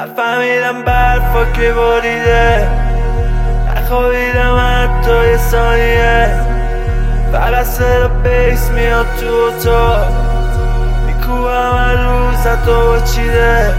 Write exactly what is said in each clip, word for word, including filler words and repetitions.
نفهمیدم برفا که باریده، نخوابیدم حتی یه ثانیه. فقط صدا بیس میاد تو اتاق، میکوبم هر روز حتی با چیده.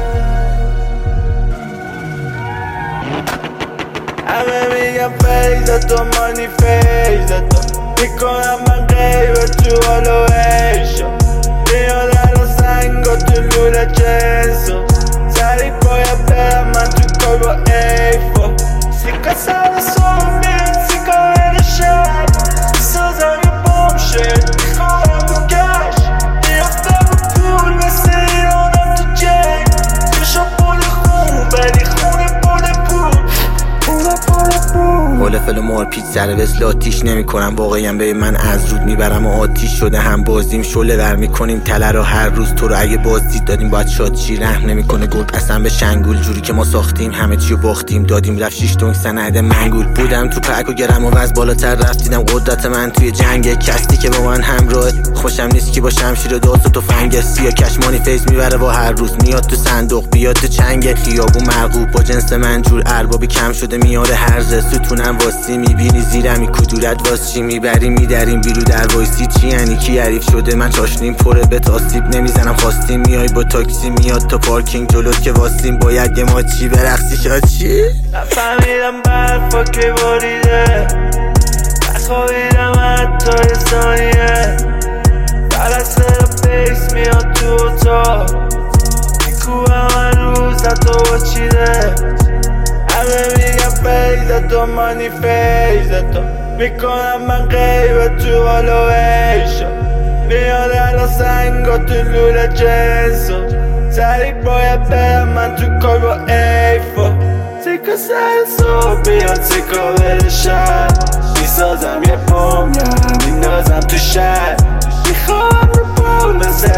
همه میگم فیضت و مانی فیضت و میکنم من غیبه تو هالویشو. میاد الان سنگا تو لوله جنسو، سریع باید برم من تو کل با ایفو. سیکا سر سون میاد سیکا بره شب، میسازم یه بام شد میخوارم تو گشت. میرفتم با پول مثل ایرانم تو جنگ، توشا پول خون ولی خونه پول پول پول پول پول. حال فل مار پیچ سر بسل آتیش نمی کنم، واقعیم به من از رود میبرم و آتیش شده هم بازیم. شله ور میکنیم تله رو هر روز، تو رو اگه بازدید دادیم باید شاد چی رحم نمیکنه گرگ اصلا به شنگول. جوری که ما ساختیم همه چیو باختیم دادیم رفت شیش تونگ سند منگول. بودم تو پک و گرم و از بالاتر رفت، دیدم قدرت من توی جنگ. کسی که با من همراه خوشم نیست که با شمشیر داست و تفنگ سیا کشمانی فیز میبره و هر روز میاد تو صندوق بیاد تو چنگ. خیابون مرغوب با جنس منجور اربابی کم شده میاد هرزه. ستونم واسی میبینی زیرمی کدورت واس چی میبریم میدریم بیرو در وایسی. چی یعنی کی عریف شده من چاشنیم پره به تاسیب نمیزنم خواستیم. میای با تاکسی میاد تا پارکینگ جلوت که واسیم باید یه ماچی برقصی شاد چی. نفهمیدم برفا که باریده، نخوابیدم حتی یه ثانیه. فقط صدا بیس میاد تو اتاق، میکوبم هر روز حتی با چیده. همه میگم فیضت و مانی فیضت و میکنم من غیبه تو هالویشو. میاد الان سنگا تو لوله جنسو، سریع باید برم من تو کل با ایفو. سیکا سر صبح میاد سیکا بره شب، میسازم یه بام میندازم تو شهر. میخوام رو پول مثل